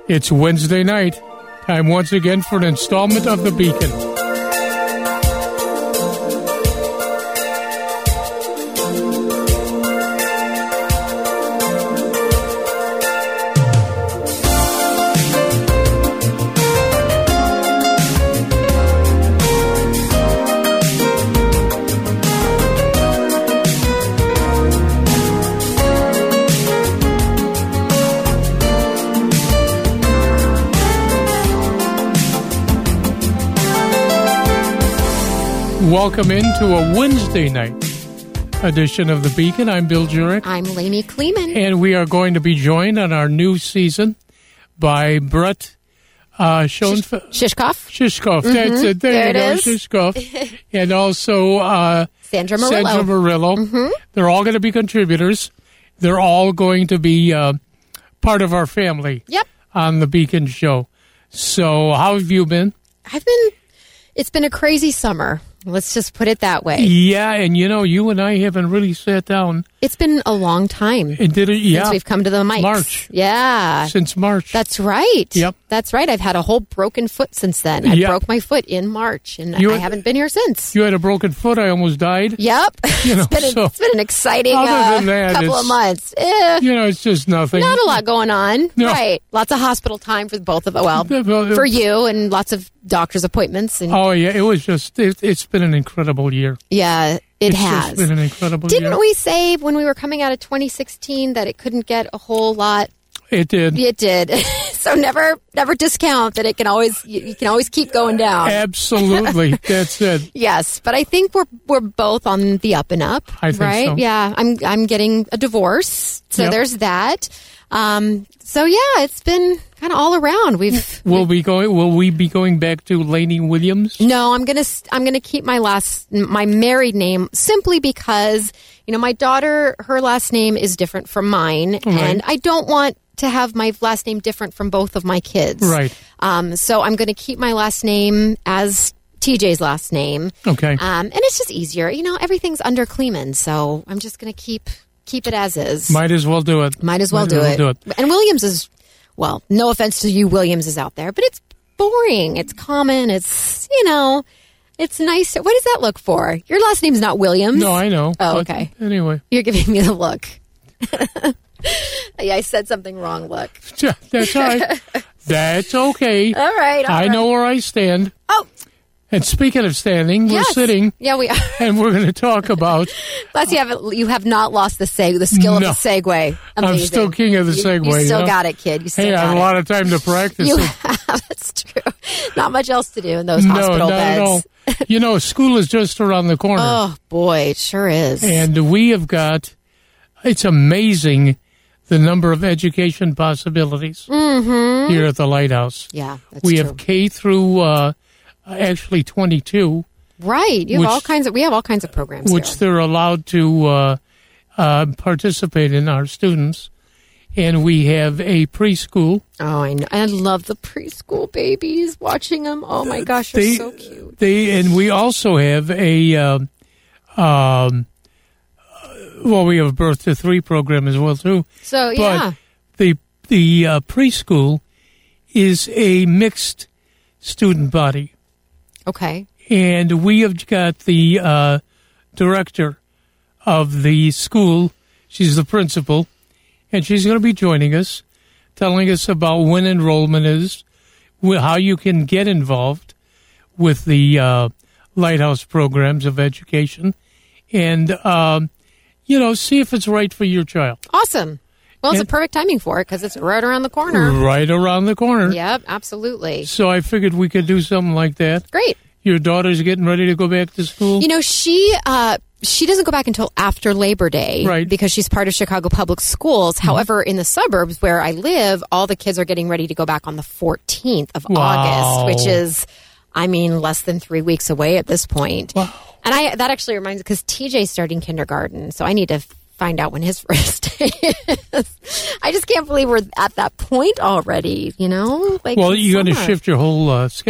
It's Wednesday night. Time once again for an installment of The Beacon. Welcome into a Wednesday night edition of The Beacon. I'm Bill Jurek. I'm Lainey Kleeman. And we are going to be joined on our new season by Brett Shishkoff. Shishkoff. Mm-hmm. That's it. There you go, it is. Shishkoff. And also Sandra Murillo. Mm-hmm. They're all going to be contributors. They're all going to be part of our family on The Beacon Show. So how have you been? It's been a crazy summer. Let's just put it that way. Yeah, and you and I haven't really sat down. It's been a long time. Since we've come to the mics. March. Yeah. Since March. That's right. Yep. That's right. I've had a whole broken foot since then. I broke my foot in March, and I haven't been here since. You had a broken foot. I almost died. Yep. It's been an exciting couple of months. It's just nothing. Not a lot going on. No. Right. Lots of hospital time for both of us. Well, for you, and lots of doctor's appointments. And it was just, it's been an incredible year. Yeah, it has. It's been an incredible year. Didn't we say when we were coming out of 2016 that it couldn't get a whole lot? It did. It did. So never discount that you can always keep going down. Absolutely. That's it. Yes, but I think we're both on the up and up. I think right? so. Yeah, I'm getting a divorce. So there's that. So it's been kind of all around. Will we be going back to Lainey Williams? No, I'm gonna keep my married name simply because my daughter, her last name is different from mine, and I don't want to have my last name different from both of my kids. Right. So I'm going to keep my last name as TJ's last name. Okay. And it's just easier. Everything's under Kleeman, so I'm just going to keep it as is. Might as well do it. Might as well do it. And Williams is, well, no offense to you Williamses out there, but it's boring. It's common. It's, it's nice. What does that look for? Your last name's not Williams. No, I know. Oh, okay. Anyway. You're giving me the look. Yeah, I said something wrong, look. That's all right. That's okay. All right. I know where I stand. Oh. And speaking of standing, we're sitting. Yeah, we are. And we're going to talk about... Plus, you have not lost the skill of the segue. Amazing. I'm still king of the segue. You still got it, kid. You still got it. I have a lot of time to practice you it. Have. That's true. Not much else to do in those hospital beds. No. School is just around the corner. Oh, boy, it sure is. And we have got... It's amazing the number of education possibilities here at the Lighthouse. Yeah, that's we true. have K through... actually 22. Right. We have all kinds of programs which here. They're allowed to participate in, our students. And we have a preschool. Oh, I know. I love the preschool babies, watching them. Oh my gosh, they're so cute. And we also have we have a birth to 3 program as well too. So but the preschool is a mixed student body. Okay. And we have got the director of the school. She's the principal, and she's going to be joining us, telling us about when enrollment is, how you can get involved with the Lighthouse programs of education, and, see if it's right for your child. Awesome. Well, it's a perfect timing for it because it's right around the corner. Right around the corner. Yep, absolutely. So I figured we could do something like that. Great. Your daughter's getting ready to go back to school? She doesn't go back until after Labor Day. Right. Because she's part of Chicago Public Schools. Mm-hmm. However, in the suburbs where I live, all the kids are getting ready to go back on the 14th of August, which is, less than 3 weeks away at this point. Wow. And that actually reminds me, because TJ's starting kindergarten, so I need to find out when his first day is. I just can't believe we're at that point already, Well, you're going to shift your whole schedule.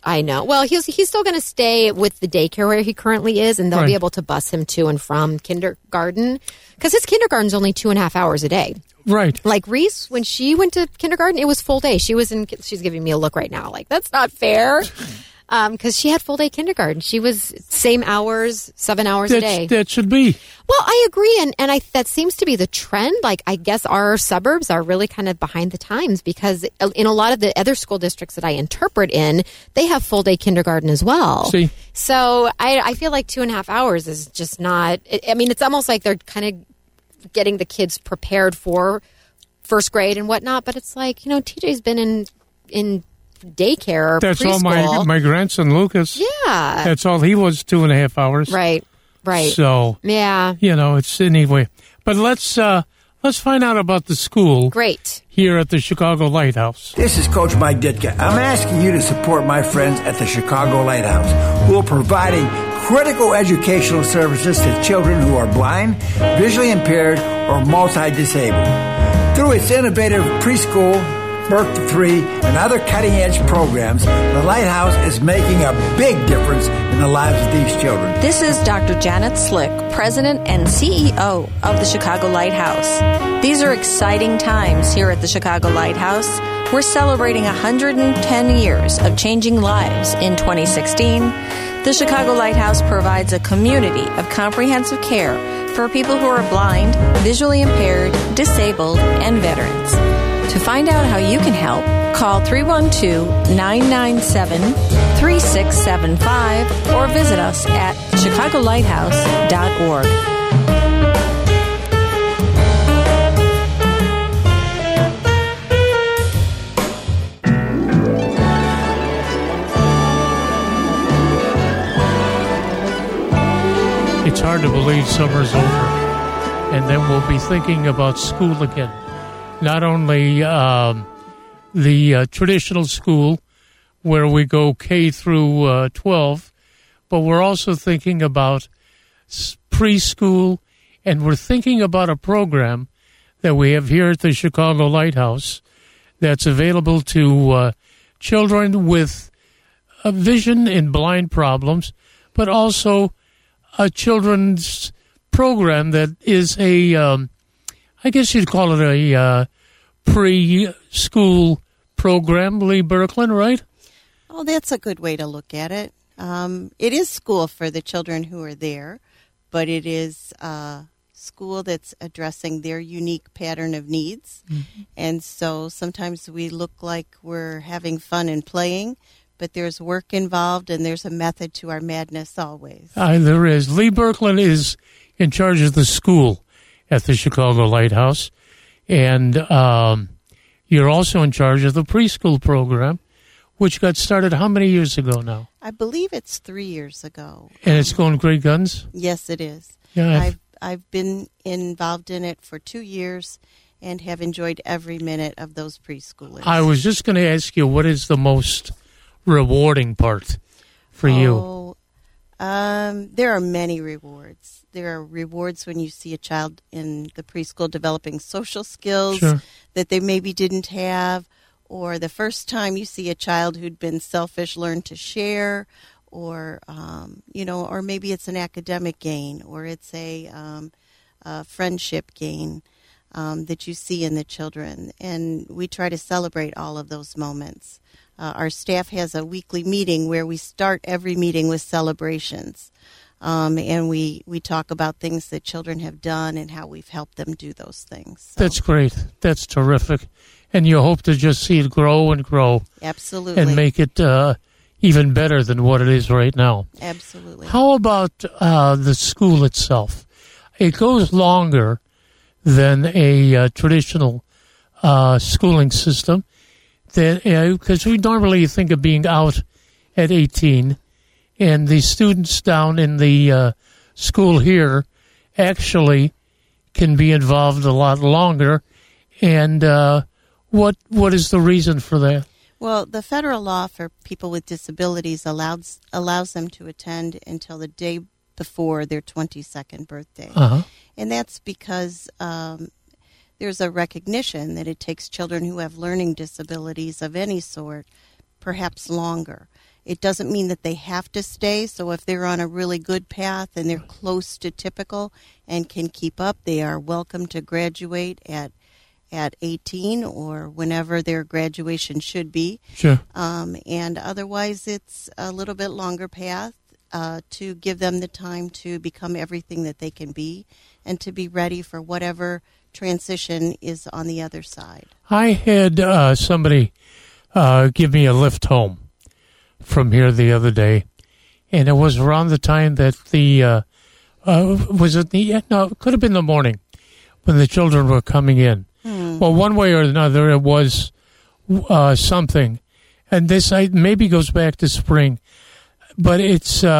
I know. Well, he's still going to stay with the daycare where he currently is, and they'll be able to bus him to and from kindergarten because his kindergarten's only 2.5 hours a day. Right. Like Reese, when she went to kindergarten, it was full day. She's giving me a look right now, like that's not fair. Because she had full day kindergarten. She was same hours, 7 hours a day. That should be. Well, I agree, and that seems to be the trend. Like, I guess our suburbs are really kind of behind the times because in a lot of the other school districts that I interpret in, they have full day kindergarten as well. See? So I feel like 2.5 hours is just not. I mean, it's almost like they're kind of getting the kids prepared for first grade and whatnot. But it's like, TJ's been in daycare. That's preschool. all my grandson Lucas. Yeah. That's all he was, 2.5 hours. Right. So yeah. It's anyway. But let's find out about the school. Great. Here at the Chicago Lighthouse. This is Coach Mike Ditka. I'm asking you to support my friends at the Chicago Lighthouse, who are providing critical educational services to children who are blind, visually impaired, or multi-disabled. Through its innovative preschool, Birth to 3, and other cutting-edge programs, the Lighthouse is making a big difference in the lives of these children. This is Dr. Janet Slick, President and CEO of the Chicago Lighthouse. These are exciting times here at the Chicago Lighthouse. We're celebrating 110 years of changing lives in 2016. The Chicago Lighthouse provides a community of comprehensive care for people who are blind, visually impaired, disabled, and veterans. To find out how you can help, call 312-997-3675 or visit us at chicagolighthouse.org. It's hard to believe summer's over, and then we'll be thinking about school again. Not only the traditional school where we go K through 12, but we're also thinking about preschool, and we're thinking about a program that we have here at the Chicago Lighthouse that's available to children with vision and blind problems, but also a children's program that is I guess you'd call it a preschool program, Lee Berkland, right? Oh, that's a good way to look at it. It is school for the children who are there, but it is a school that's addressing their unique pattern of needs. Mm-hmm. And so sometimes we look like we're having fun and playing, but there's work involved and there's a method to our madness always. There is. Lee Berkland is in charge of the school at the Chicago Lighthouse, and you're also in charge of the preschool program, which got started how many years ago now? I believe it's 3 years ago. And it's going great guns? Yes, it is. Yeah, I've been involved in it for 2 years and have enjoyed every minute of those preschoolers. I was just going to ask you, what is the most rewarding part for you? There are many rewards. There are rewards when you see a child in the preschool developing social skills that they maybe didn't have, or the first time you see a child who'd been selfish learn to share, or or maybe it's an academic gain, or it's a friendship gain that you see in the children. And we try to celebrate all of those moments. Our staff has a weekly meeting where we start every meeting with celebrations. And we talk about things that children have done and how we've helped them do those things. So. That's great. That's terrific. And you hope to just see it grow and grow. Absolutely. And make it even better than what it is right now. Absolutely. How about the school itself? It goes longer than a traditional schooling system. Because we normally think of being out at 18, and the students down in the school here actually can be involved a lot longer. And what is the reason for that? Well, the federal law for people with disabilities allows them to attend until the day before their 22nd birthday. Uh-huh. And that's because there's a recognition that it takes children who have learning disabilities of any sort perhaps longer. It doesn't mean that they have to stay. So if they're on a really good path and they're close to typical and can keep up, they are welcome to graduate at 18 or whenever their graduation should be. Sure. And otherwise, it's a little bit longer path to give them the time to become everything that they can be and to be ready for whatever transition is on the other side. I had somebody give me a lift home from here the other day, and it was around the time that it could have been the morning when the children were coming in. Well, one way or another, it was something, and this maybe goes back to spring, but it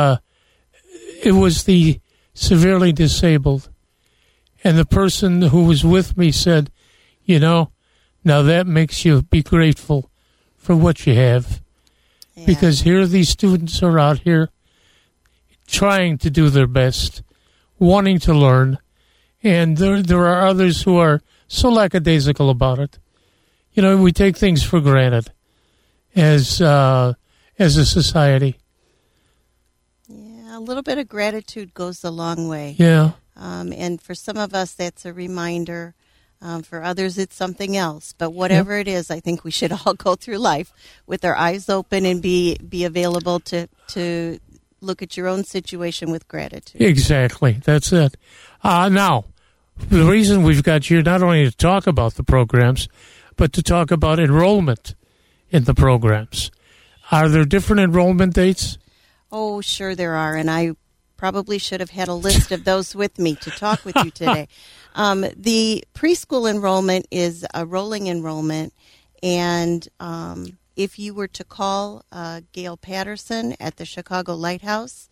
was the severely disabled, and the person who was with me said, now that makes you be grateful for what you have. Yeah. Because here these students are out here trying to do their best, wanting to learn, and there are others who are so lackadaisical about it. We take things for granted as a society. Yeah, a little bit of gratitude goes a long way. Yeah. And for some of us, that's a reminder. For others, it's something else. But whatever it is, I think we should all go through life with our eyes open and be available to look at your own situation with gratitude. Exactly. That's it. Now, the reason we've got you not only to talk about the programs, but to talk about enrollment in the programs. Are there different enrollment dates? Oh, sure there are. And I probably should have had a list of those with me to talk with you today. The preschool enrollment is a rolling enrollment, and if you were to call Gail Patterson at the Chicago Lighthouse,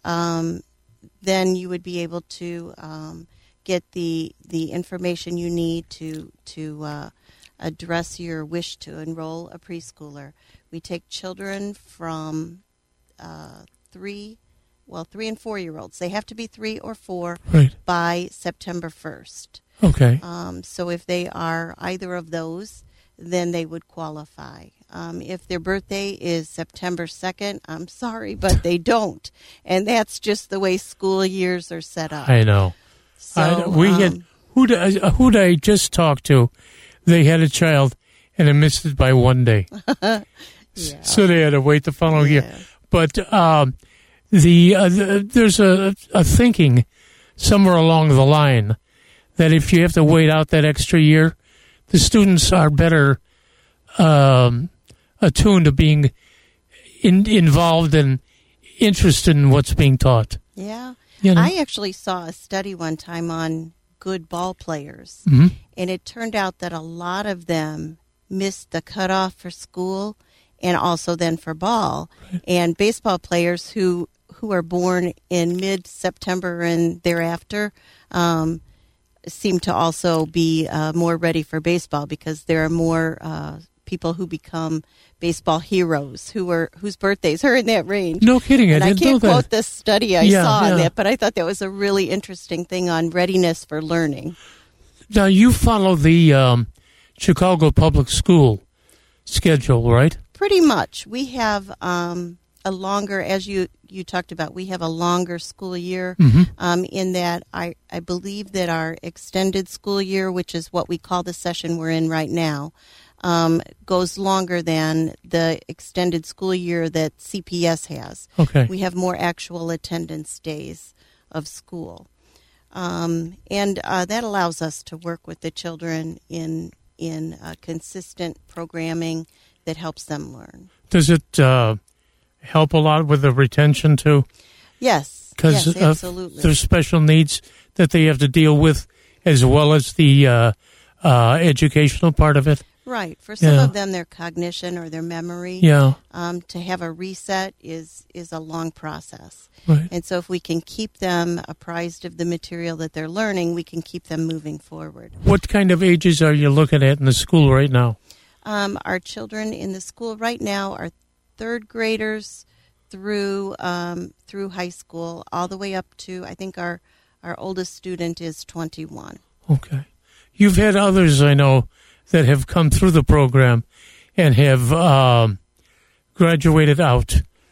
then you would be able to get the information you need to address your wish to enroll a preschooler. We take children from 3 and 4-year-olds. They have to be 3 or 4 by September 1st. Okay. So if they are either of those, then they would qualify. If their birthday is September 2nd, I'm sorry, but they don't. And that's just the way school years are set up. I know. So, who'd I just talked to? They had a child, and it missed it by 1 day. Yeah. So they had to wait the following year. But there's a thinking somewhere along the line that if you have to wait out that extra year, the students are better attuned to being involved and interested in what's being taught. Yeah. I actually saw a study one time on good ball players, and it turned out that a lot of them missed the cutoff for school and also then for ball. Right. And baseball players who are born in mid-September and thereafter seem to also be more ready for baseball because there are more people who become baseball heroes whose birthdays are in that range. No kidding. And I didn't know can't that. quote this study I saw on that, but I thought that was a really interesting thing on readiness for learning. Now, you follow the Chicago Public School schedule, right? Pretty much. We have a longer, as you talked about, we have a longer school year in that I believe that our extended school year, which is what we call the session we're in right now, goes longer than the extended school year that CPS has. Okay. We have more actual attendance days of school. And that allows us to work with the children in consistent programming that helps them learn. Does it help a lot with the retention too? Yes, because absolutely. There's special needs that they have to deal with as well as the educational part of it. Right. For some of them, their cognition or their memory, to have a reset is a long process. Right. And so if we can keep them apprised of the material that they're learning, we can keep them moving forward. What kind of ages are you looking at in the school right now? Our children in the school right now are third graders through high school, all the way up to, I think our oldest student is 21. Okay. You've had others, I know, that have come through the program and have graduated out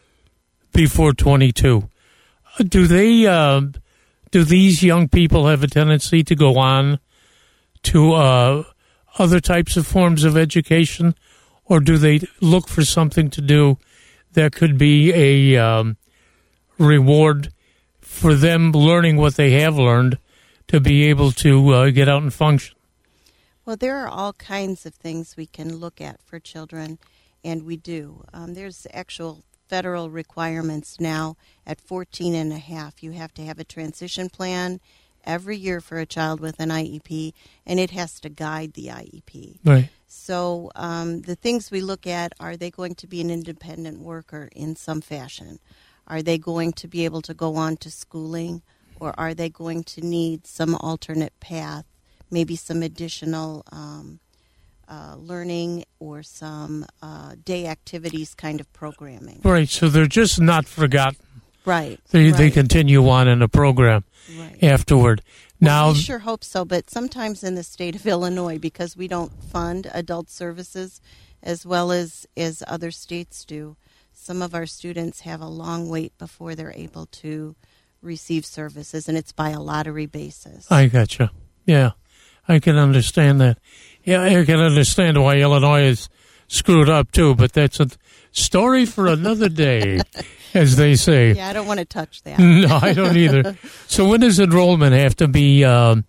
before 22. Do they? Do these young people have a tendency to go on to other types of forms of education, or do they look for something to do that could be a reward for them learning what they have learned to be able to get out and function? Well, there are all kinds of things we can look at for children, and we do. There's actual federal requirements now at 14 and a half. You have to have a transition plan every year for a child with an IEP, and it has to guide the IEP. Right. So the things we look at, are they going to be an independent worker in some fashion? Are they going to be able to go on to schooling, or are they going to need some alternate path, maybe some additional learning or some day activities kind of programming? Right, so they're just not forgotten. Right. They continue on in the program afterward. Now, we sure hope so, but sometimes in the state of Illinois, because we don't fund adult services as well as other states do, some of our students have a long wait before they're able to receive services, and it's by a lottery basis. I gotcha. Yeah, I can understand that. Yeah, I can understand why Illinois is screwed up, too, but that's a story for another day, as they say. Yeah, I don't want to touch that. No, I don't either. So when does enrollment have to be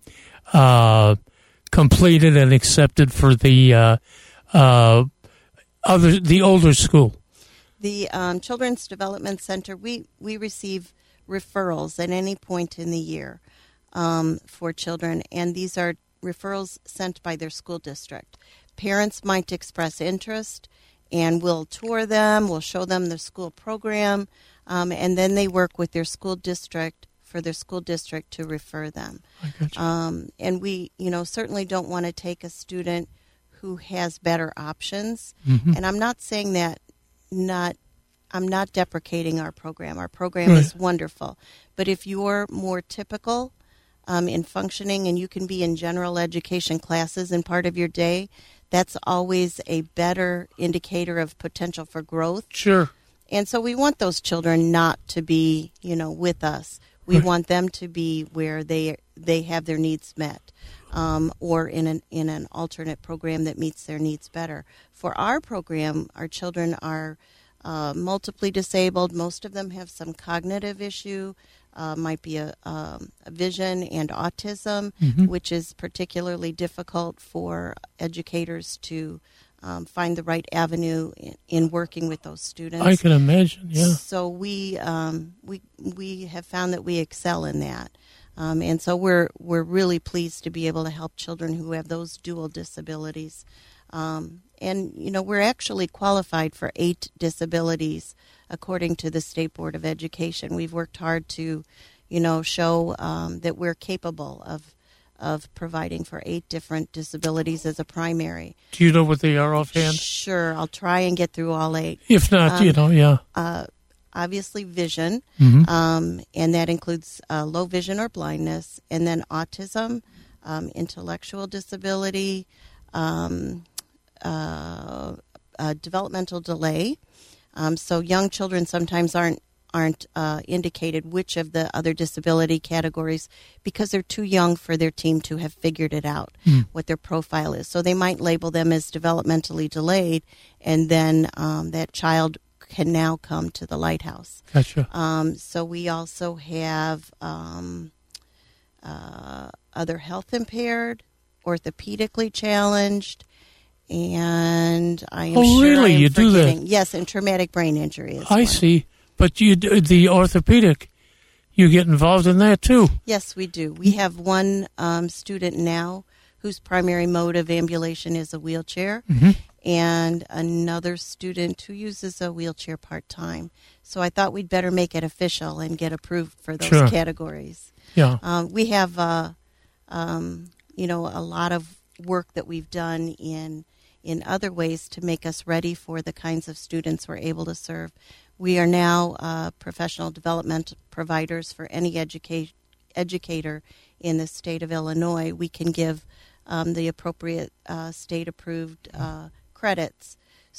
completed and accepted for the older school? The Children's Development Center, we receive referrals at any point in the year for children, and these are referrals sent by their school district. Parents might express interest, and we'll tour them, we'll show them the school program, and then they work with their school district for their school district to refer them. And we, certainly don't want to take a student who has better options. Mm-hmm. And I'm not saying that I'm not deprecating our program. Our program is wonderful. But if you're more typical in functioning and you can be in general education classes in part of your day, that's always a better indicator of potential for growth. Sure. And so we want those children not to be, with us. We want them to be where they have their needs met, or in an alternate program that meets their needs better. For our program, our children are multiply disabled. Most of them have some cognitive issue, might be a vision and autism, which is particularly difficult for educators to find the right avenue in working with those students. I can imagine, yeah. So we have found that we excel in that. And so we're really pleased to be able to help children who have those dual disabilities. And, we're actually qualified for 8 disabilities according to the State Board of Education. We've worked hard to, show that we're capable of providing for 8 different disabilities as a primary. Do you know what they are offhand? Sure. I'll try and get through all 8. If not, yeah. Obviously vision, and that includes low vision or blindness, and then autism, intellectual disability, developmental delay. So young children sometimes aren't indicated which of the other disability categories because they're too young for their team to have figured it out, what their profile is. So they might label them as developmentally delayed, and then that child can now come to the Lighthouse. Gotcha. So we also have other health impaired, orthopedically challenged, and I am sure really? You do that? Yes, and traumatic brain injury is I one. See. But the orthopedic, you get involved in that too? Yes, we do. We have one student now whose primary mode of ambulation is a wheelchair, and another student who uses a wheelchair part-time. So I thought we'd better make it official and get approved for those categories. Yeah. We have, a lot of work that we've done in other ways to make us ready for the kinds of students we're able to serve. We are now professional development providers for any educator in the state of Illinois. We can give the appropriate state-approved credits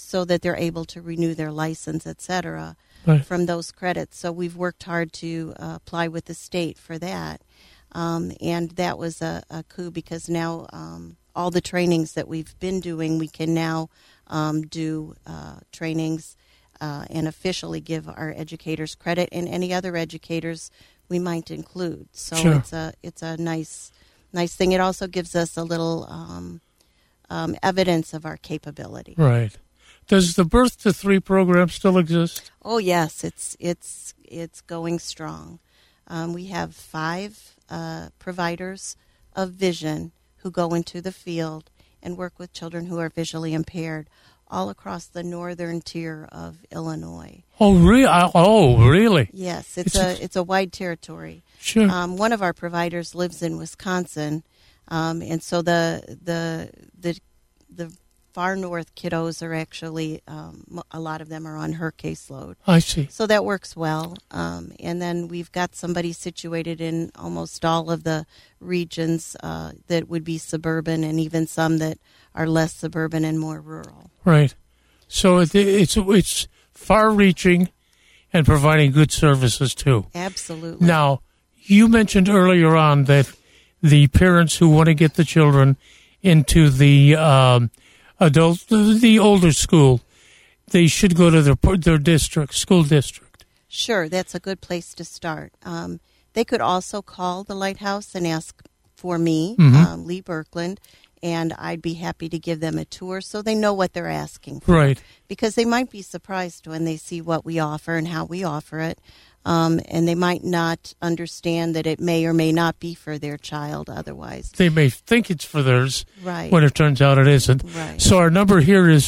so that they're able to renew their license, etc. Right. From those credits. So we've worked hard to apply with the state for that. And that was a coup because now all the trainings that we've been doing, we can now do trainings and officially give our educators credit, and any other educators we might include. So sure. it's a nice thing. It also gives us a little evidence of our capability. Right. Does the Birth to 3 program still exist? Oh yes, it's going strong. We have 5 providers of vision who go into the field and work with children who are visually impaired all across the northern tier of Illinois. Oh, really? Yes, it's a wide territory. Sure. One of our providers lives in Wisconsin, and so the far north kiddos are actually, a lot of them are on her caseload. I see. So that works well. And then we've got somebody situated in almost all of the regions that would be suburban, and even some that are less suburban and more rural. Right. So it's far-reaching and providing good services, too. Absolutely. Now, you mentioned earlier on that the parents who want to get the children into the the older school, they should go to their school district. Sure, that's a good place to start. They could also call the Lighthouse and ask for me, Lee Birkeland, and I'd be happy to give them a tour so they know what they're asking for. Right. Because they might be surprised when they see what we offer and how we offer it. And they might not understand that it may or may not be for their child otherwise. They may think it's for theirs right. when it turns out it isn't. Right. So our number here is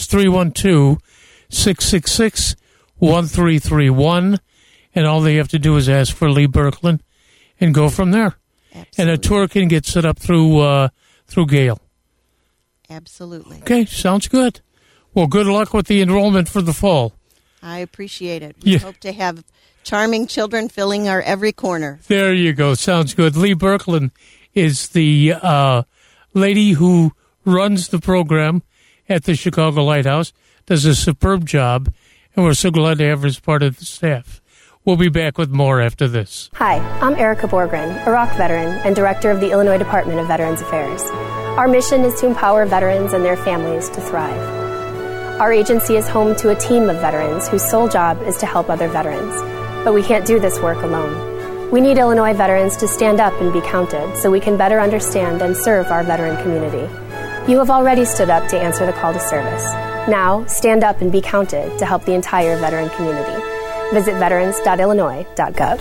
312-666-1331, and all they have to do is ask for Lee Birkeland and go from there. Absolutely. And a tour can get set up through Gail. Absolutely. Okay, sounds good. Well, good luck with the enrollment for the fall. I appreciate it. We hope to have charming children filling our every corner. There you go. Sounds good. Lee Birkeland is the lady who runs the program at the Chicago Lighthouse, does a superb job, and we're so glad to have her as part of the staff. We'll be back with more after this. Hi, I'm Erica Borgren, Iraq veteran and director of the Illinois Department of Veterans Affairs. Our mission is to empower veterans and their families to thrive. Our agency is home to a team of veterans whose sole job is to help other veterans. But we can't do this work alone. We need Illinois veterans to stand up and be counted so we can better understand and serve our veteran community. You have already stood up to answer the call to service. Now, stand up and be counted to help the entire veteran community. Visit veterans.illinois.gov.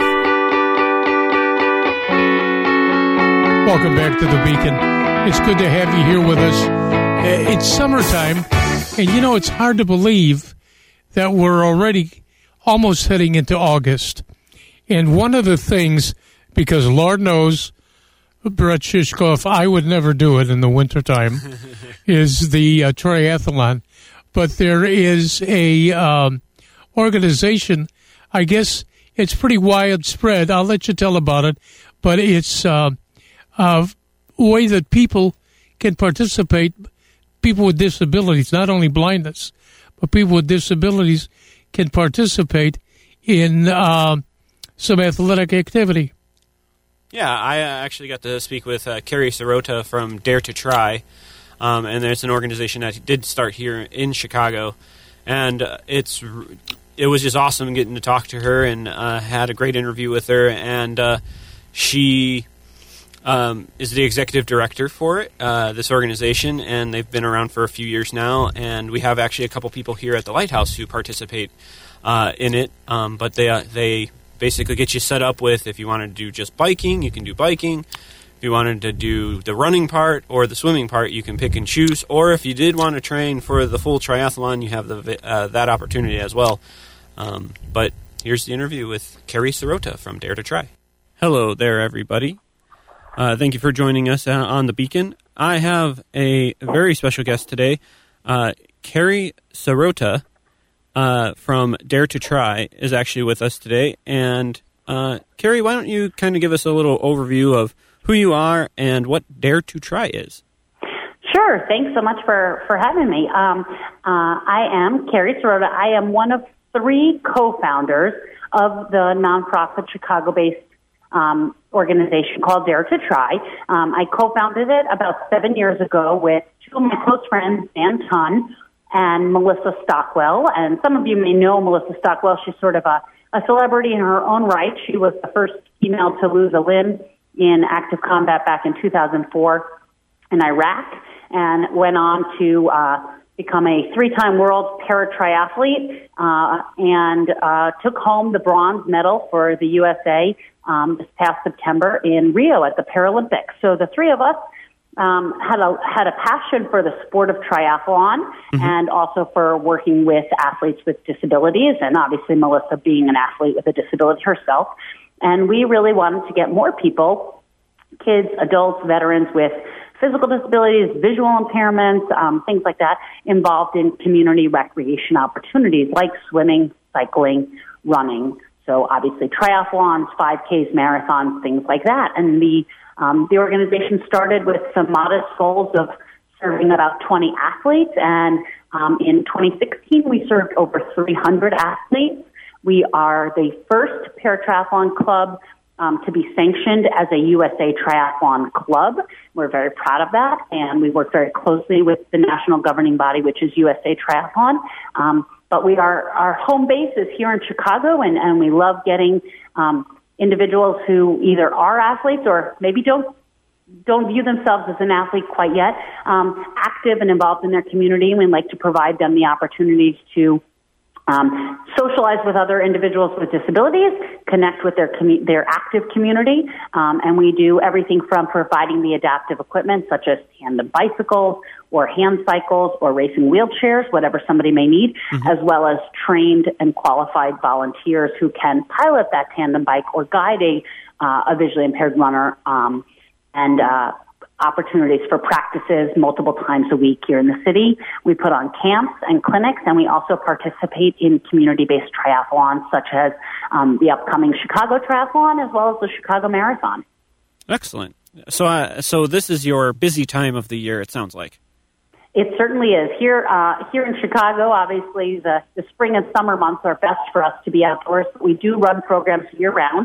Welcome back to the Beacon. It's good to have you here with us. It's summertime, and you know, it's hard to believe that we're already almost heading into August. And one of the things, because Lord knows, Brett Shishkoff, I would never do it in the wintertime, is the triathlon. But there is a organization, I guess it's pretty widespread. I'll let you tell about it. But it's a way that people can participate, people with disabilities, not only blindness, but people with disabilities can participate in some athletic activity. Yeah, I actually got to speak with Carrie Sirota from Dare to Try, and there's an organization that did start here in Chicago, and it was just awesome getting to talk to her, and had a great interview with her, and she is the executive director for it, this organization, and they've been around for a few years now, and we have actually a couple people here at the Lighthouse who participate in it, but they basically get you set up with, if you want to do just biking, you can do biking. If you wanted to do the running part or the swimming part, you can pick and choose, or if you did want to train for the full triathlon, you have that opportunity as well. But here's the interview with Carrie Sirota from Dare to Try. Hello there, everybody. Thank you for joining us on the Beacon. I have a very special guest today, Carrie Sirota from Dare to Try is actually with us today. And Carrie, why don't you kind of give us a little overview of who you are and what Dare to Try is? Sure. Thanks so much for having me. I am Carrie Sirota. I am one of 3 co-founders of the nonprofit Chicago-based organization called Dare to Try. I co-founded it about 7 years ago with 2 of my close friends, Dan Tunn and Melissa Stockwell. And some of you may know Melissa Stockwell. She's sort of a celebrity in her own right. She was the first female to lose a limb in active combat back in 2004 in Iraq, and went on to become a 3-time world para-triathlete and took home the bronze medal for the USA this past September in Rio at the Paralympics. So the 3 of us had a passion for the sport of triathlon and also for working with athletes with disabilities, and obviously Melissa being an athlete with a disability herself. And we really wanted to get more people, kids, adults, veterans with physical disabilities, visual impairments, things like that, involved in community recreation opportunities like swimming, cycling, running. So obviously triathlons, 5Ks, marathons, things like that. And the organization started with some modest goals of serving about 20 athletes. And in 2016, we served over 300 athletes. We are the first paratriathlon club to be sanctioned as a USA Triathlon Club. We're very proud of that, and we work very closely with the national governing body, which is USA Triathlon. But our home base is here in Chicago, and we love getting individuals who either are athletes or maybe don't view themselves as an athlete quite yet, active and involved in their community. And we like to provide them the opportunities to socialize with other individuals with disabilities, connect with their active community, and we do everything from providing the adaptive equipment such as tandem bicycles or hand cycles or racing wheelchairs, whatever somebody may need, as well as trained and qualified volunteers who can pilot that tandem bike or guide a visually impaired runner, and opportunities for practices multiple times a week here in the city. We put on camps and clinics, and we also participate in community-based triathlons such as the upcoming Chicago Triathlon as well as the Chicago Marathon. Excellent. So this is your busy time of the year, it sounds like. It certainly is. Here in Chicago, obviously, the spring and summer months are best for us to be outdoors. We do run programs year-round.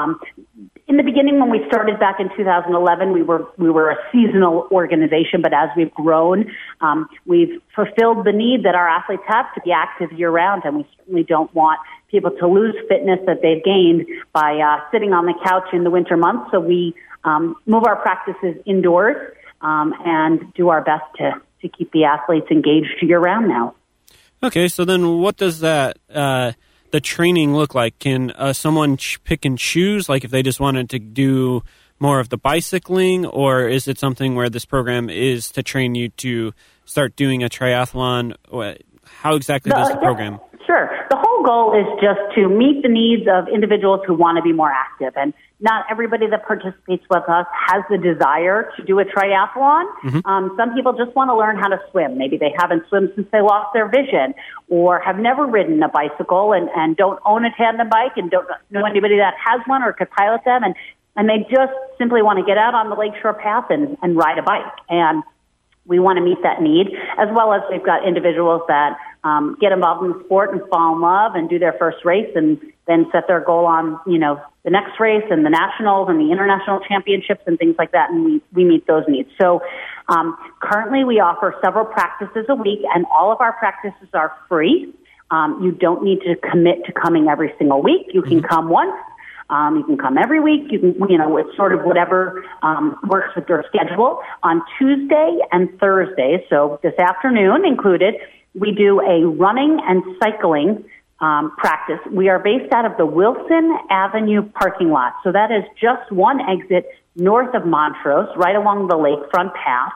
In the beginning, when we started back in 2011, we were a seasonal organization, but as we've grown, we've fulfilled the need that our athletes have to be active year-round, and we certainly don't want people to lose fitness that they've gained by sitting on the couch in the winter months. So we move our practices indoors and do our best to keep the athletes engaged year-round now. Okay, so then what does that the training look like? Can someone pick and choose, like if they just wanted to do more of the bicycling, or is it something where this program is to train you to start doing a triathlon? How exactly does the program? Sure. The whole goal is just to meet the needs of individuals who want to be more active. And not everybody that participates with us has the desire to do a triathlon. Some people just want to learn how to swim. Maybe they haven't swum since they lost their vision, or have never ridden a bicycle and don't own a tandem bike and don't know anybody that has one or could pilot them. And they just simply want to get out on the Lakeshore Path and ride a bike. And we want to meet that need, as well as we've got individuals that get involved in the sport and fall in love and do their first race and then set their goal on, the next race and the nationals and the international championships and things like that, and we meet those needs. So currently we offer several practices a week, and all of our practices are free. You don't need to commit to coming every single week. You can come once. You can come every week. You can, it's sort of whatever works with your schedule. On Tuesday and Thursday, so this afternoon included, we do a running and cycling practice. We are based out of the Wilson Avenue parking lot. So that is just one exit north of Montrose, right along the lakefront path.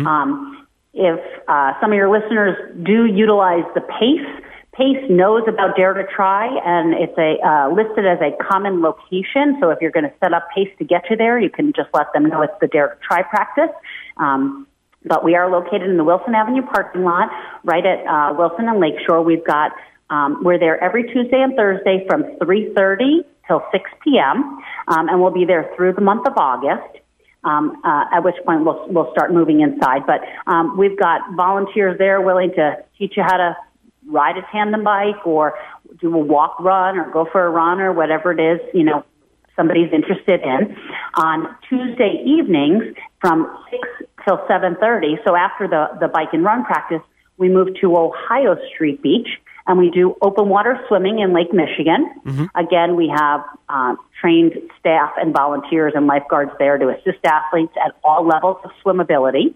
If some of your listeners do utilize the PACE knows about Dare to Try, and it's listed as a common location. So if you're going to set up PACE to get you there, you can just let them know it's the Dare to Try practice. But we are located in the Wilson Avenue parking lot, right at Wilson and Lakeshore. We've got we're there every Tuesday and Thursday from 3:30 till 6 p.m., and we'll be there through the month of August. at which point we'll start moving inside. But we've got volunteers there willing to teach you how to ride a tandem bike or do a walk run or go for a run or whatever it is, somebody's interested in. On Tuesday evenings from 6 till 7:30, so after the bike and run practice, we move to Ohio Street Beach, and we do open water swimming in Lake Michigan. Mm-hmm. Again, we have trained staff and volunteers and lifeguards there to assist athletes at all levels of swimmability.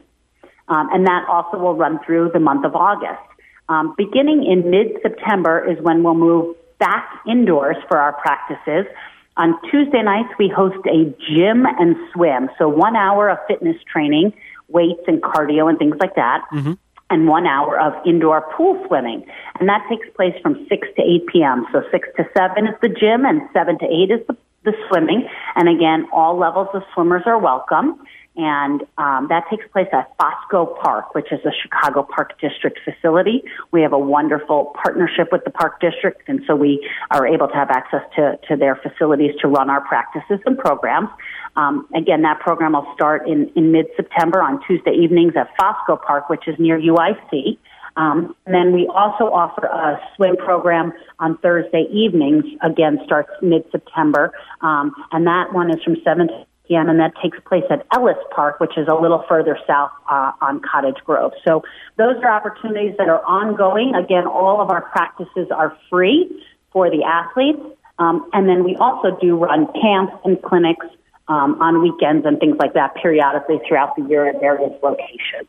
And that also will run through the month of August. Beginning in mid-September is when we'll move back indoors for our practices. On Tuesday nights, we host a gym and swim. So 1 hour of fitness training, weights and cardio and things like that. Mm-hmm. And 1 hour of indoor pool swimming. And that takes place from 6 to 8 p.m. So 6 to 7 is the gym and 7 to 8 is the swimming. And again, all levels of swimmers are welcome. And that takes place at Fosco Park, which is a Chicago Park District facility. We have a wonderful partnership with the Park District, and so we are able to have access to their facilities to run our practices and programs. Again, that program will start in mid-September on Tuesday evenings at Fosco Park, which is near UIC. And then we also offer a swim program on Thursday evenings, again, starts mid-September. And that one is from 7 to p.m., and that takes place at Ellis Park, which is a little further south on Cottage Grove. So those are opportunities that are ongoing. Again, all of our practices are free for the athletes. And then we also do run camps and clinics on weekends and things like that periodically throughout the year at various locations.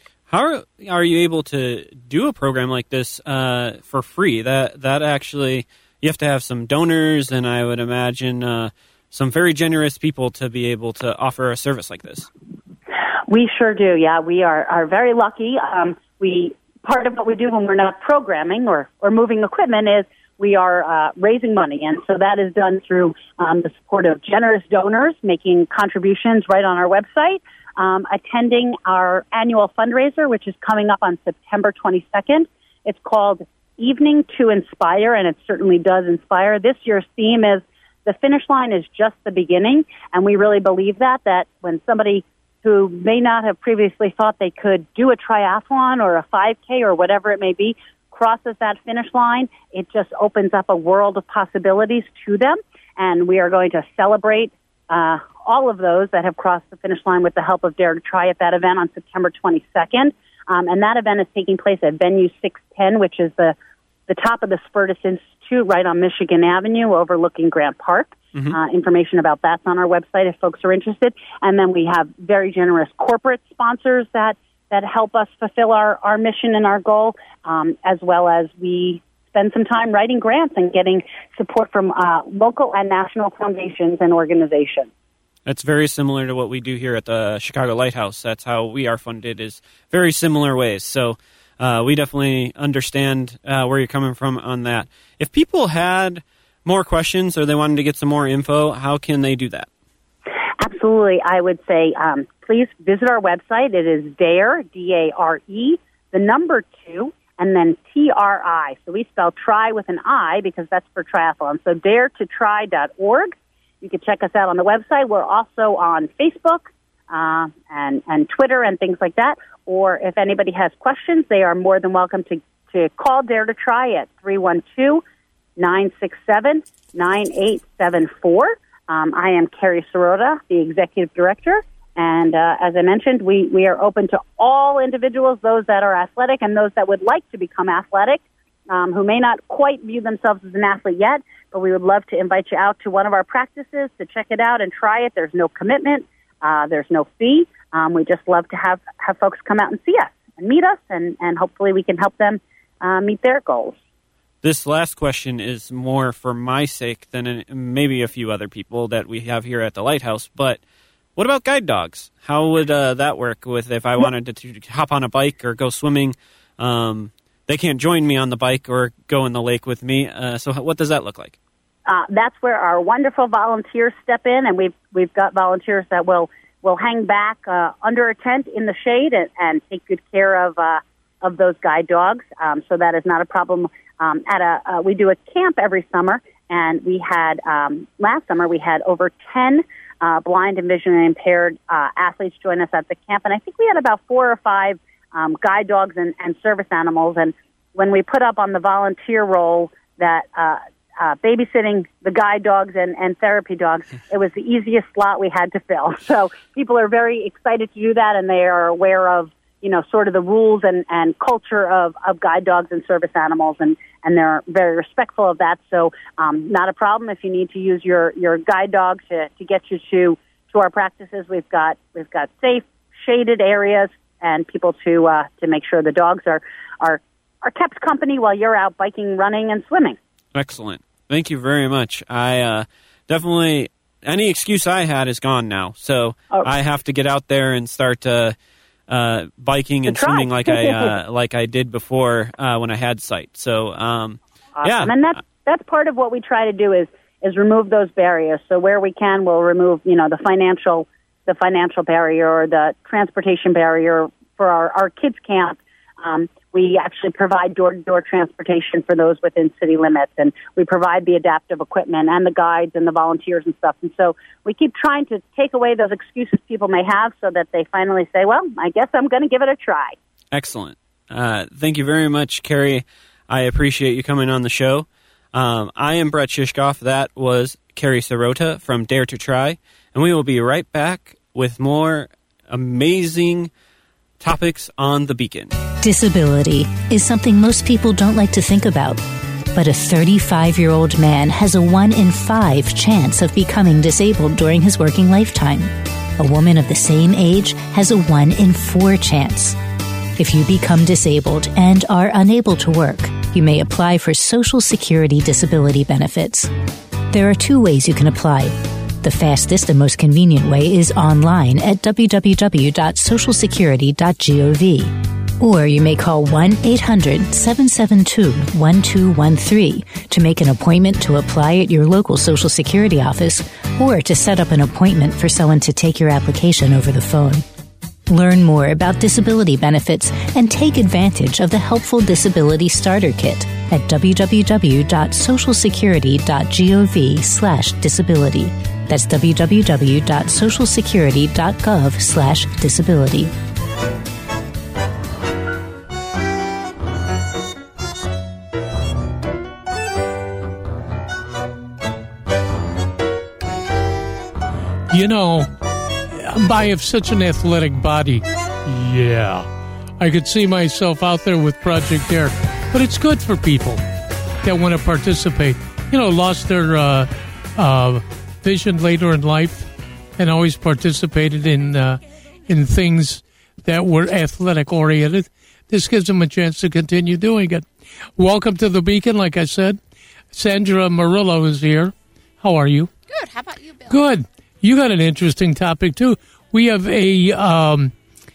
How are you able to do a program like this for free? That actually, you have to have some donors, and I would imagine some very generous people to be able to offer a service like this. We sure do, yeah. We are very lucky. Part of what we do when we're not programming or moving equipment is we are raising money, and so that is done through the support of generous donors making contributions right on our website, attending our annual fundraiser, which is coming up on September 22nd. It's called Evening to Inspire, and it certainly does inspire. This year's theme is the finish line is just the beginning, and we really believe that when somebody who may not have previously thought they could do a triathlon or a 5K or whatever it may be crosses that finish line, it just opens up a world of possibilities to them, and we are going to celebrate all of those that have crossed the finish line with the help of Dare to Try at that event on September 22nd, and that event is taking place at Venue 610, which is the top of the Spertus Institute right on Michigan Avenue overlooking Grant Park. Mm-hmm. Information about that's on our website if folks are interested. And then we have very generous corporate sponsors that help us fulfill our mission and our goal, as well as we spend some time writing grants and getting support from local and national foundations and organizations. That's very similar to what we do here at the Chicago Lighthouse. That's how we are funded, is very similar ways. So we definitely understand where you're coming from on that. If people had more questions or they wanted to get some more info, how can they do that? Absolutely. I would say please visit our website. It is DARE, D-A-R-E, the number 2, and then T-R-I. So we spell try with an I because that's for triathlon. So daretotry.org. You can check us out on the website. We're also on Facebook and Twitter and things like that. Or if anybody has questions, they are more than welcome to call Dare to Try at 312-967-9874. I am Carrie Sirota, the Executive Director. And as I mentioned, we are open to all individuals, those that are athletic and those that would like to become athletic, who may not quite view themselves as an athlete yet, but we would love to invite you out to one of our practices to check it out and try it. There's no commitment. There's no fee. We just love to have folks come out and see us and meet us, and hopefully we can help them meet their goals. This last question is more for my sake than maybe a few other people that we have here at the Lighthouse, but what about guide dogs? How would that work with if I wanted to hop on a bike or go swimming? They can't join me on the bike or go in the lake with me, so what does that look like? That's where our wonderful volunteers step in, and we've got volunteers that will hang back under a tent in the shade and take good care of those guide dogs. So that is not a problem. We do a camp every summer, and we had, last summer, we had over 10 blind and visually impaired athletes join us at the camp, and I think we had about 4 or 5 guide dogs and service animals, and when we put up on the volunteer role that babysitting the guide dogs and therapy dogs, it was the easiest slot we had to fill. So people are very excited to do that, and they are aware of, sort of the rules and culture of guide dogs and service animals, and they're very respectful of that. So not a problem if you need to use your guide dog to get you to our practices. We've got safe, shaded areas and people to make sure the dogs are kept company while you're out biking, running, and swimming. Excellent. Thank you very much. I definitely, any excuse I had is gone now. So I have to get out there and start biking and swimming like I did before when I had sight. So, awesome. Yeah. And that's part of what we try to do is remove those barriers. So where we can, we'll remove, the financial barrier or the transportation barrier for our kids' camp. We actually provide door-to-door transportation for those within city limits, and we provide the adaptive equipment and the guides and the volunteers and stuff. And so we keep trying to take away those excuses people may have so that they finally say, well, I guess I'm going to give it a try. Excellent. Thank you very much, Carrie. I appreciate you coming on the show. I am Brett Shishkoff. That was Carrie Sirota from Dare to Try, and we will be right back with more amazing topics on the Beacon. Disability is something most people don't like to think about. But a 35-year-old man has a 1 in 5 chance of becoming disabled during his working lifetime. A woman of the same age has a 1 in 4 chance. If you become disabled and are unable to work, you may apply for Social Security disability benefits. There are 2 ways you can apply. The fastest and most convenient way is online at www.socialsecurity.gov. Or you may call 1-800-772-1213 to make an appointment to apply at your local Social Security office or to set up an appointment for someone to take your application over the phone. Learn more about disability benefits and take advantage of the helpful Disability Starter Kit at www.socialsecurity.gov/disability. That's www.socialsecurity.gov/disability. I have such an athletic body. Yeah. I could see myself out there with Project Dare. But it's good for people that want to participate. Lost their vision later in life and always participated in things that were athletic-oriented. This gives them a chance to continue doing it. Welcome to the Beacon, like I said. Sandra Murillo is here. How are you? Good. How about you, Bill? Good. You got an interesting topic, too. We have a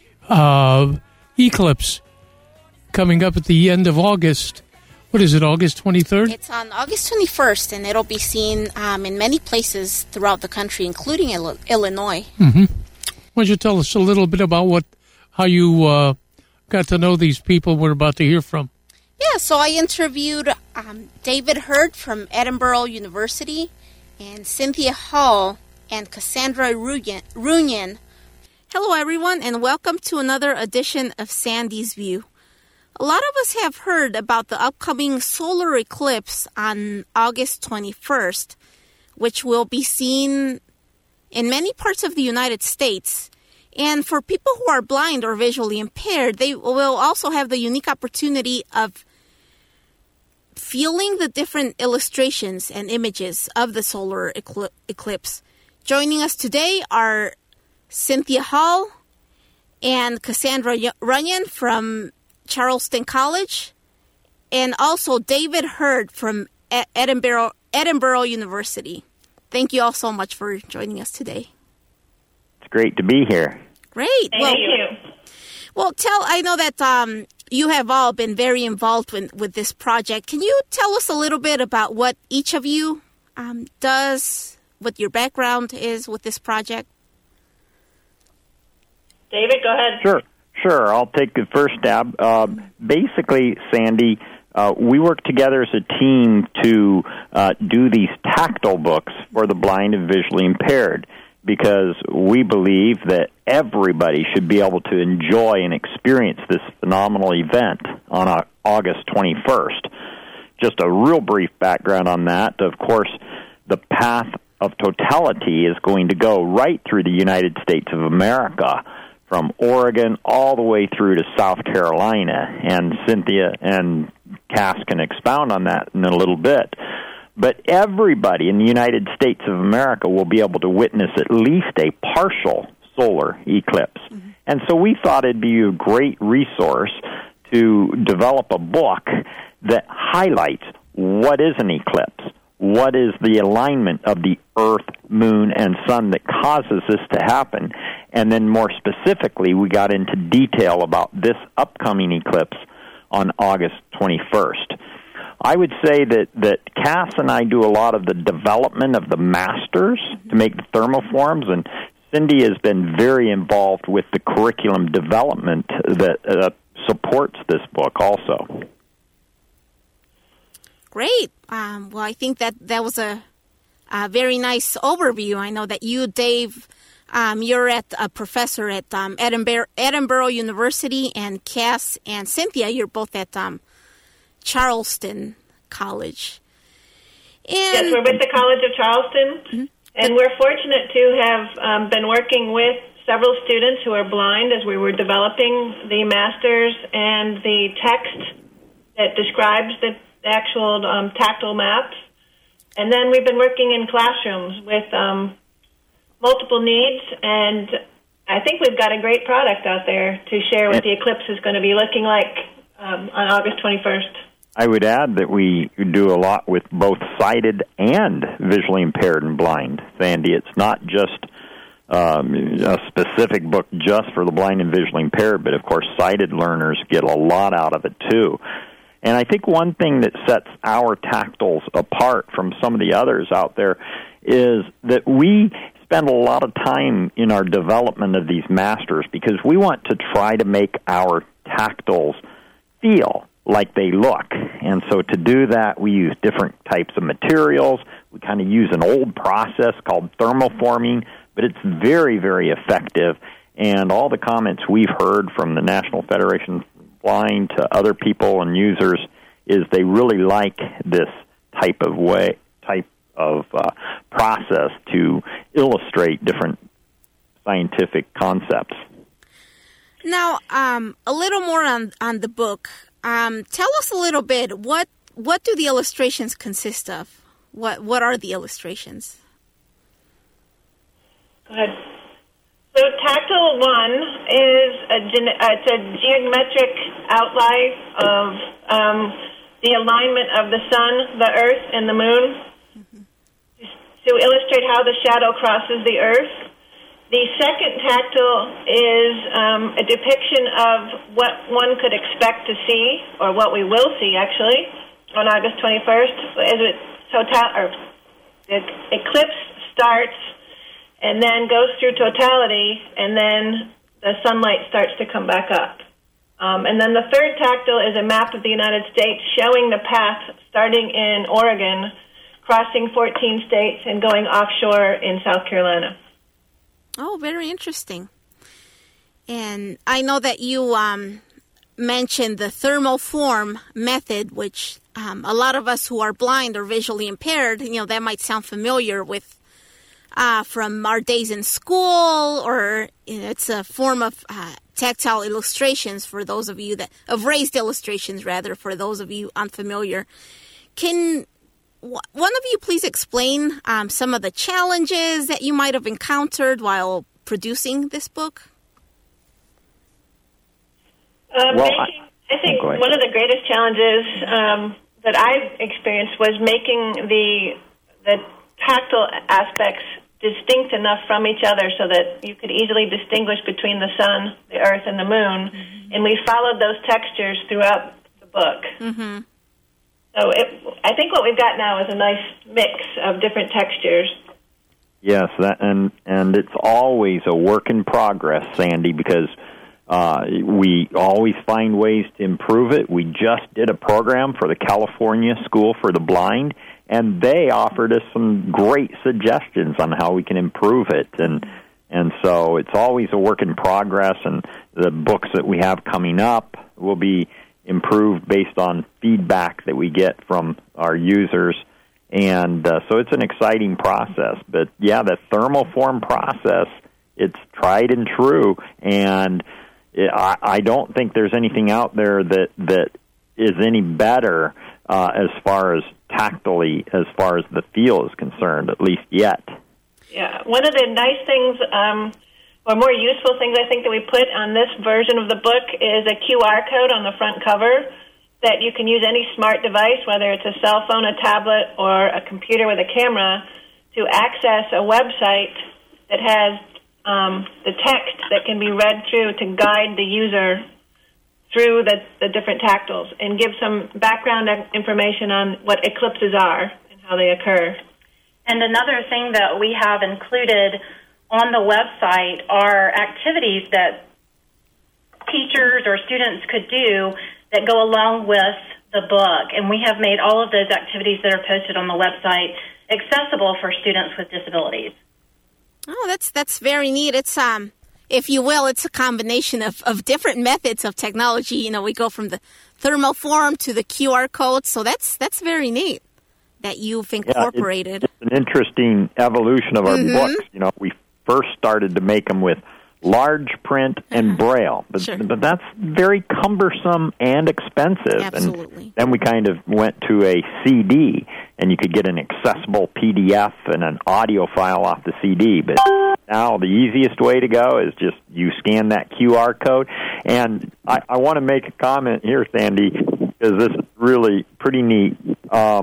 eclipse coming up at the end of August. What is it, August 23rd? It's on August 21st, and it'll be seen in many places throughout the country, including Illinois. Mm-hmm. Why don't you tell us a little bit about how you got to know these people we're about to hear from? Yeah, so I interviewed David Hurd from Edinburgh University and Cynthia Hall and Cassandra Runyan. Hello, everyone, and welcome to another edition of Sandy's View. A lot of us have heard about the upcoming solar eclipse on August 21st, which will be seen in many parts of the United States. And for people who are blind or visually impaired, they will also have the unique opportunity of feeling the different illustrations and images of the solar eclipse. Joining us today are Cynthia Hall and Cassandra Runyan from Charleston College, and also David Hurd from Edinburgh University. Thank you all so much for joining us today. It's great to be here. Great. Thank you. Well, I know that you have all been very involved with this project. Can you tell us a little bit about what each of you does, what your background is with this project? David, go ahead. Sure. I'll take the first stab. Basically, Sandy, we worked together as a team to do these tactile books for the blind and visually impaired, because we believe that everybody should be able to enjoy and experience this phenomenal event on August 21st. Just a real brief background on that. Of course, the path of totality is going to go right through the United States of America, from Oregon all the way through to South Carolina. And Cynthia and Cass can expound on that in a little bit. But everybody in the United States of America will be able to witness at least a partial solar eclipse. Mm-hmm. And so we thought it'd be a great resource to develop a book that highlights what is an eclipse, what is the alignment of the Earth, Moon, and Sun that causes this to happen. And then more specifically, we got into detail about this upcoming eclipse on August 21st. I would say that Cass and I do a lot of the development of the masters to make the thermoforms, and Cindy has been very involved with the curriculum development that supports this book also. Great. Well, I think that was a very nice overview. I know that you, Dave, you're a professor at Edinburgh University, and Cass and Cynthia, you're both at Charleston College. Yes, we're with the College of Charleston, mm-hmm. and we're fortunate to have been working with several students who are blind as we were developing the masters and the text that describes the actual tactile maps. And then we've been working in classrooms with multiple needs, and I think we've got a great product out there to share what the eclipse is going to be looking like on August 21st. I would add that we do a lot with both sighted and visually impaired and blind, Sandy. It's not just a specific book just for the blind and visually impaired, but of course sighted learners get a lot out of it too. And I think one thing that sets our tactiles apart from some of the others out there is that we spend a lot of time in our development of these masters because we want to try to make our tactiles feel like they look. And so to do that, we use different types of materials. We kind of use an old process called thermoforming, but it's very, very effective. And all the comments we've heard from the National Federation Blind to other people and users is they really like this type of process to illustrate different scientific concepts. Now, a little more on the book. Tell us a little bit, what do the illustrations consist of? What are the illustrations? Go ahead. So Tactile 1 is it's a geometric outline of the alignment of the sun, the earth, and the moon to illustrate how the shadow crosses the earth. The second tactile is a depiction of what one could expect to see, or what we will see, actually, on August 21st. The eclipse starts and then goes through totality, and then the sunlight starts to come back up. And then the third tactile is a map of the United States showing the path starting in Oregon, crossing 14 states, and going offshore in South Carolina. Oh, very interesting. And I know that you mentioned the thermoform method, which a lot of us who are blind or visually impaired, that might sound familiar with from our days in school, or it's a form of tactile illustrations for those of you of raised illustrations, rather, for those of you unfamiliar. Can one of you please explain some of the challenges that you might have encountered while producing this book? I think one of the greatest challenges that I've experienced was making the tactile aspects distinct enough from each other so that you could easily distinguish between the sun, the earth, and the moon. Mm-hmm. And we followed those textures throughout the book. Mm-hmm. So I think what we've got now is a nice mix of different textures. Yes, and it's always a work in progress, Sandy, because We always find ways to improve it. We just did a program for the California School for the Blind, and they offered us some great suggestions on how we can improve it. And so it's always a work in progress, and the books that we have coming up will be improved based on feedback that we get from our users. And so it's an exciting process. But, yeah, the thermoform process, it's tried and true, and I don't think there's anything out there that is any better as far as tactily, as far as the feel is concerned, at least yet. Yeah, one of the nice things, or more useful things I think that we put on this version of the book is a QR code on the front cover that you can use any smart device, whether it's a cell phone, a tablet, or a computer with a camera, to access a website that has the text that can be read through to guide the user through the different tactiles and give some background information on what eclipses are and how they occur. And another thing that we have included on the website are activities that teachers or students could do that go along with the book. And we have made all of those activities that are posted on the website accessible for students with disabilities. Oh, that's very neat. It's if you will, it's a combination of different methods of technology. You know, we go from the thermoform to the QR code, so that's very neat that you've incorporated. It's an interesting evolution of our books. You know, we first started to make them with large print and Braille, but that's very cumbersome and expensive. Absolutely. And then we kind of went to a CD, and you could get an accessible PDF and an audio file off the CD. But now the easiest way to go is just you scan that QR code. And I want to make a comment here, Sandy, because this is really pretty neat. I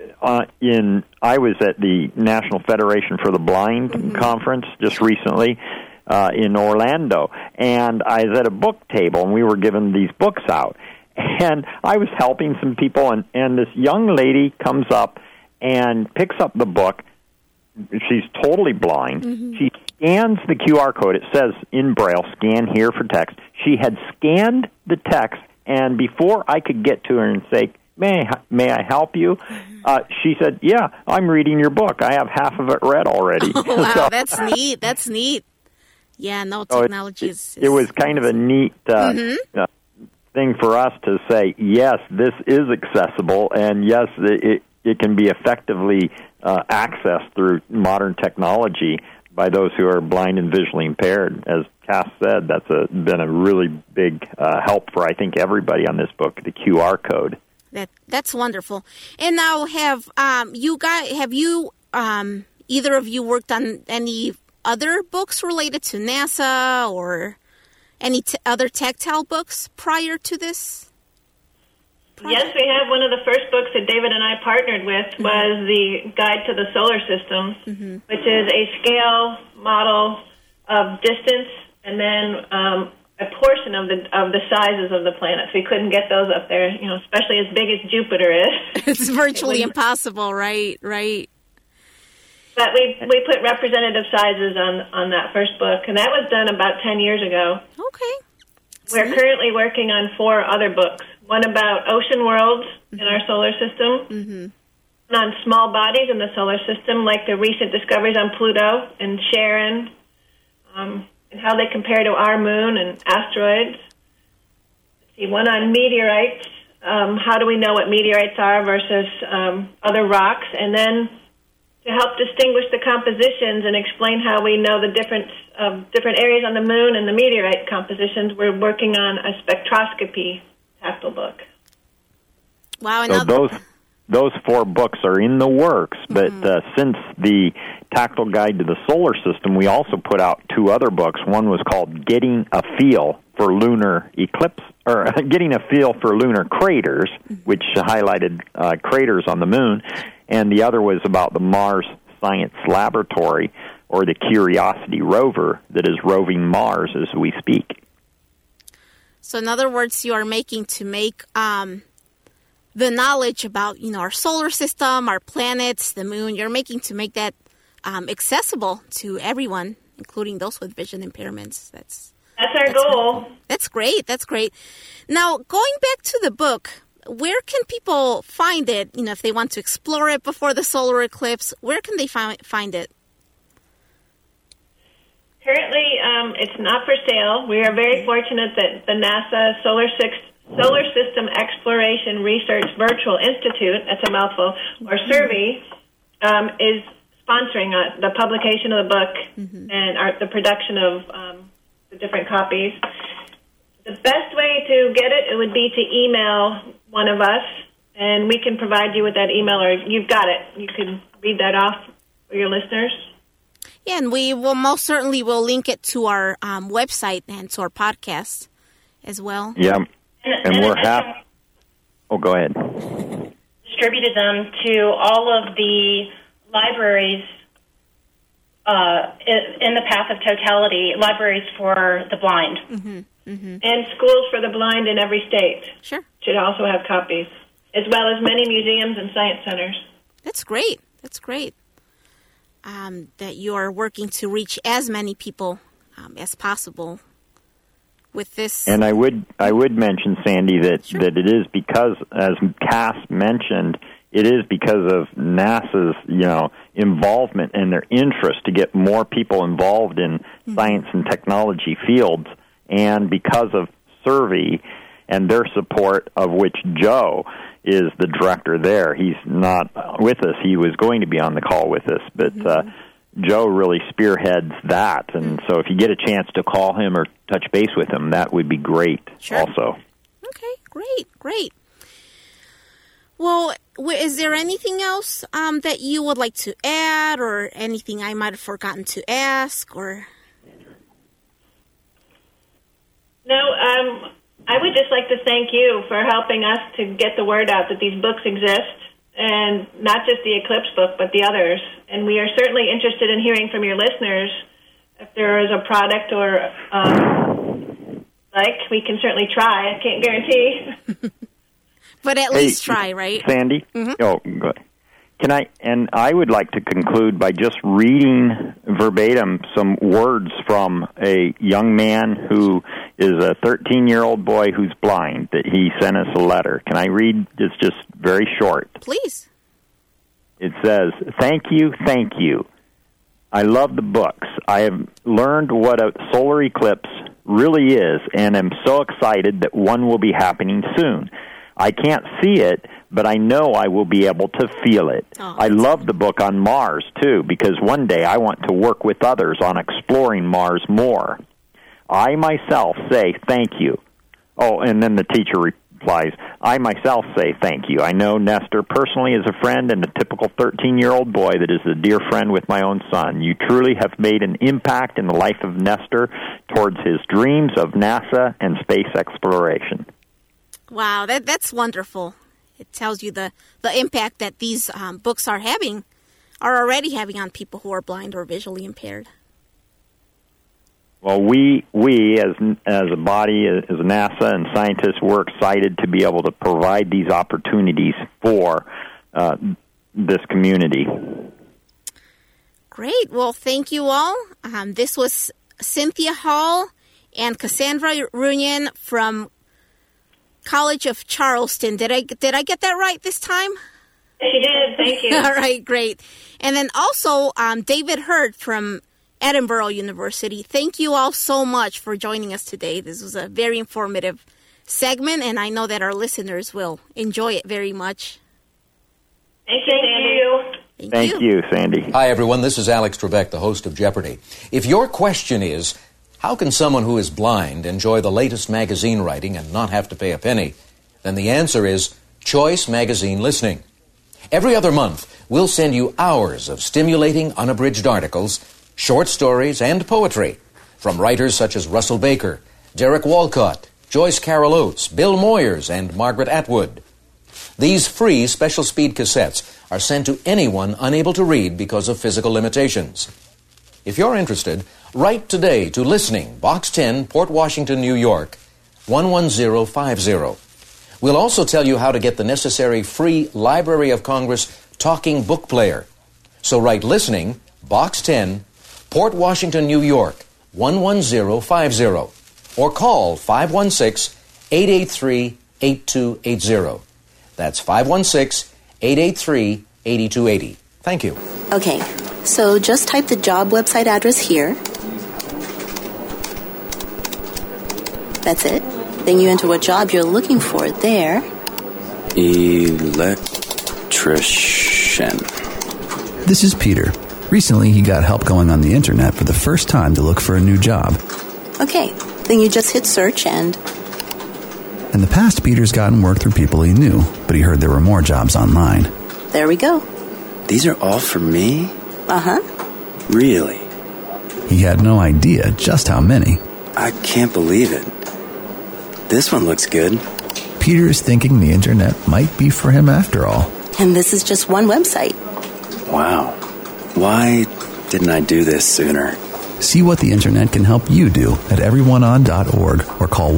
was at the National Federation for the Blind conference just recently in Orlando, and I was at a book table, and we were giving these books out. And I was helping some people, and this young lady comes up and picks up the book. She's totally blind. She scans the QR code. It says in Braille, scan here for text. She had scanned the text, and before I could get to her and say, may I help you? She said, yeah, I'm reading your book. I have half of it read already. Oh, wow, that's neat. That's neat. Yeah, no, technology is... It was kind of a neat thing for us to say, yes, this is accessible, and yes, it can be effectively accessed through modern technology by those who are blind and visually impaired. As Cass said, that's been a really big help for, I think, everybody on this book, the QR code. That's wonderful. And now, have you either of you worked on any other books related to NASA or any other tactile books prior to this project? Yes, we have. One of the first books that David and I partnered with was the Guide to the Solar System, which is a scale model of distance and then a portion of the sizes of the planets. We couldn't get those up there, especially as big as Jupiter is. It's virtually impossible, right? But we put representative sizes on that first book, and that was done about 10 years ago. Okay. We're currently working on 4 other books. One about ocean worlds in our solar system, and on small bodies in the solar system, like the recent discoveries on Pluto and Charon, and how they compare to our moon and asteroids. Let's see, one on meteorites. How do we know what meteorites are versus other rocks? And then to help distinguish the compositions and explain how we know the difference of different areas on the moon and the meteorite compositions, we're working on a spectroscopy tactile book. Wow! So those 4 books are in the works, but since the Tactile Guide to the Solar System, we also put out 2 other books. One was called Getting a Feel for Lunar Eclipse, or Getting a Feel for Lunar Craters, which highlighted craters on the moon, and the other was about the Mars Science Laboratory, or the Curiosity rover that is roving Mars as we speak. So in other words, you are making to make the knowledge about, our solar system, our planets, the moon, you're making to make that accessible to everyone, including those with vision impairments. That's our goal. That's great. That's great. Now, going back to the book, where can people find it? You know, if they want to explore it before the solar eclipse, where can they find it? Currently, it's not for sale. We are very fortunate that the NASA Solar System Exploration Research Virtual Institute, that's a mouthful, or SERVI, is sponsoring the publication of the book and the production of the different copies. The best way to get it would be to email one of us, and we can provide you with that email, or you've got it. You can read that off for your listeners. Yeah, and we will most certainly will link it to our website and to our podcast as well. Yeah, and we're happy. Oh, go ahead. Distributed them to all of the libraries in the path of totality, libraries for the blind. And schools for the blind in every state. Sure. Should also have copies, as well as many museums and science centers. That's great. That's great. That you are working to reach as many people as possible with this. And I would mention, Sandy, that it is because, as Cass mentioned, it is because of NASA's involvement and their interest to get more people involved in science and technology fields, and because of SERVI and their support, of which Joe is the director there. He's not with us. He was going to be on the call with us, but Joe really spearheads that. And so if you get a chance to call him or touch base with him, that would be great also. Okay, great. Well, is there anything else that you would like to add, or anything I might have forgotten to ask, or... No, I would just like to thank you for helping us to get the word out that these books exist, and not just the Eclipse book, but the others. And we are certainly interested in hearing from your listeners. If there is a product or we can certainly try. I can't guarantee. But at least try, right? Sandy? Oh, good. I would like to conclude by just reading verbatim some words from a young man who is a 13-year-old boy who's blind, that he sent us a letter. Can I read? It's just very short. Please. It says, Thank you. I love the books. I have learned what a solar eclipse really is, and am so excited that one will be happening soon. I can't see it, but I know I will be able to feel it. I love the book on Mars, too, because one day I want to work with others on exploring Mars more. I myself say thank you. Oh, and then the teacher replies, I myself say thank you. I know Nestor personally as a friend and a typical 13-year-old boy that is a dear friend with my own son. You truly have made an impact in the life of Nestor towards his dreams of NASA and space exploration. Wow, that's wonderful. It tells you the impact that these books are already having on people who are blind or visually impaired. Well, we as a body, as NASA and scientists, we're excited to be able to provide these opportunities for this community. Great. Well, thank you all. This was Cynthia Hall and Cassandra Runyan from College of Charleston. Did I get that right this time? Yes, you did. Thank you. All right, great. And then also David Hurd from Edinburgh University. Thank you all so much for joining us today. This was a very informative segment, and I know that our listeners will enjoy it very much. Thank you, Sandy. Thank you, Sandy. Hi, everyone. This is Alex Trebek, the host of Jeopardy! If your question is, how can someone who is blind enjoy the latest magazine writing and not have to pay a penny? Then the answer is Choice Magazine Listening. Every other month, we'll send you hours of stimulating, unabridged articles, short stories, and poetry from writers such as Russell Baker, Derek Walcott, Joyce Carol Oates, Bill Moyers, and Margaret Atwood. These free special speed cassettes are sent to anyone unable to read because of physical limitations. If you're interested, write today to Listening, Box 10, Port Washington, New York, 11050. We'll also tell you how to get the necessary free Library of Congress talking book player. So write Listening, Box 10, Port Washington, New York, 11050. or call 516-883-8280. That's 516-883-8280. Thank you. Okay, so just type the job website address here. That's it. Then you enter what job you're looking for there. Electrician. This is Peter. Recently, he got help going on the internet for the first time to look for a new job. Okay, then you just hit search and... In the past, Peter's gotten work through people he knew, but he heard there were more jobs online. There we go. These are all for me? Uh-huh. Really? He had no idea just how many. I can't believe it. This one looks good. Peter is thinking the internet might be for him after all. And this is just one website. Wow. Why didn't I do this sooner? See what the internet can help you do at everyoneon.org or call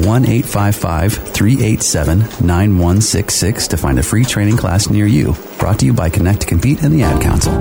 1-855-387-9166 to find a free training class near you. Brought to you by Connect to Compete and the Ad Council.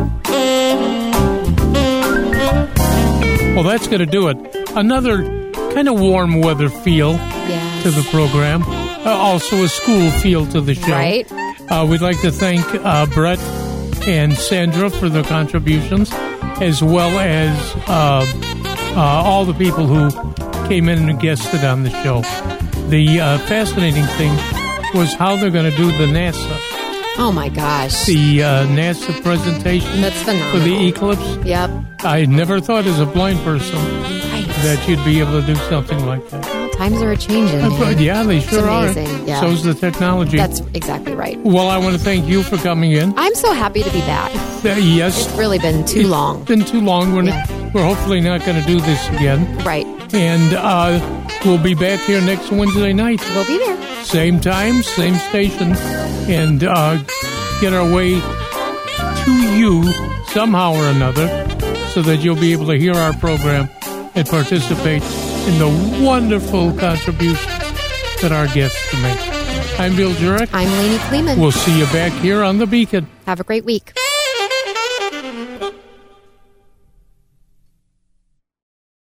Well, that's going to do it. Another kind of warm weather feel to the program. Also a school feel to the show. Right. We'd like to thank Brett and Sandra for their contributions, as well as all the people who came in and guested on the show. The fascinating thing was how they're going to do the NASA. Oh, my gosh. The NASA presentation. That's phenomenal. For the eclipse. Yep. I never thought as a blind person that you'd be able to do something like that. Times are changing. Yeah, they sure are. It's amazing. Yeah. So's the technology. That's exactly right. Well, I want to thank you for coming in. I'm so happy to be back. Yes. It's really been too long. It's been too long. We're hopefully not going to do this again. Right. And we'll be back here next Wednesday night. We'll be there. Same time, same station. And get our way to you somehow or another so that you'll be able to hear our program and participate in the wonderful contributions that our guests make. I'm Bill Jurek. I'm Lainey Kleeman. We'll see you back here on The Beacon. Have a great week.